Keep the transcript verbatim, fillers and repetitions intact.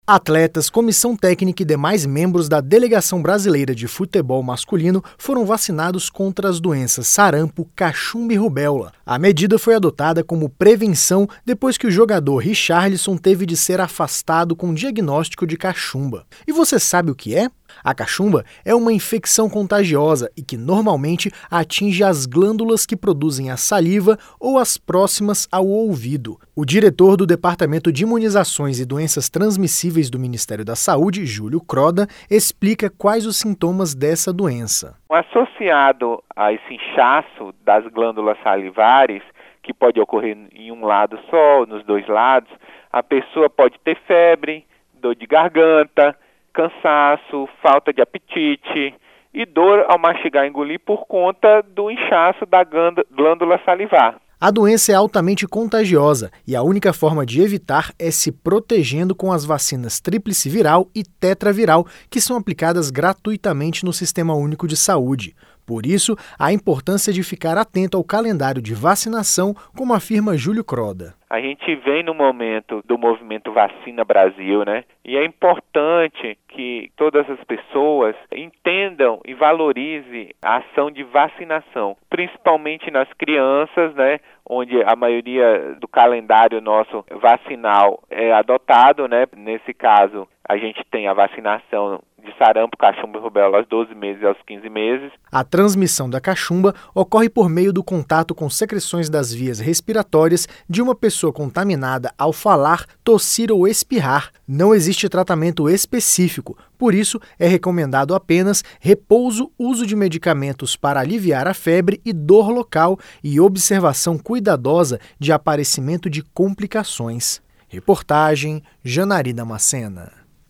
Atletas, comissão técnica e demais membros da Delegação Brasileira de Futebol Masculino foram vacinados contra as doenças sarampo, cachumba e rubéola. A medida foi adotada como prevenção depois que o jogador Richarlison teve de ser afastado com diagnóstico de cachumba. E você sabe o que é? A cachumba é uma infecção contagiosa e que normalmente atinge as glândulas que produzem a saliva ou as próximas ao ouvido. O diretor do Departamento de Imunizações e Doenças Transmissíveis do Ministério da Saúde, Júlio Croda, explica quais os sintomas dessa doença. Associado a esse inchaço das glândulas salivares, que pode ocorrer em um lado só, nos dois lados, a pessoa pode ter febre, dor de garganta, cansaço, falta de apetite e dor ao mastigar e engolir por conta do inchaço da glândula salivar. A doença é altamente contagiosa e a única forma de evitar é se protegendo com as vacinas tríplice viral e tetraviral, que são aplicadas gratuitamente no Sistema Único de Saúde. Por isso, a importância de ficar atento ao calendário de vacinação, como afirma Júlio Croda. A gente vem no momento do movimento Vacina Brasil, né? E é importante que todas as pessoas entendam e valorizem a ação de vacinação, principalmente nas crianças, né? Onde a maioria do calendário nosso vacinal é adotado, né? Nesse caso, a gente tem a vacinação de sarampo, cachumba e rubéola aos doze meses e aos quinze meses. A transmissão da cachumba ocorre por meio do contato com secreções das vias respiratórias de uma pessoa contaminada ao falar, tossir ou espirrar. Não existe tratamento específico, por isso é recomendado apenas repouso, uso de medicamentos para aliviar a febre e dor local e observação cuidadosa de aparecimento de complicações. Reportagem Janari Damascena.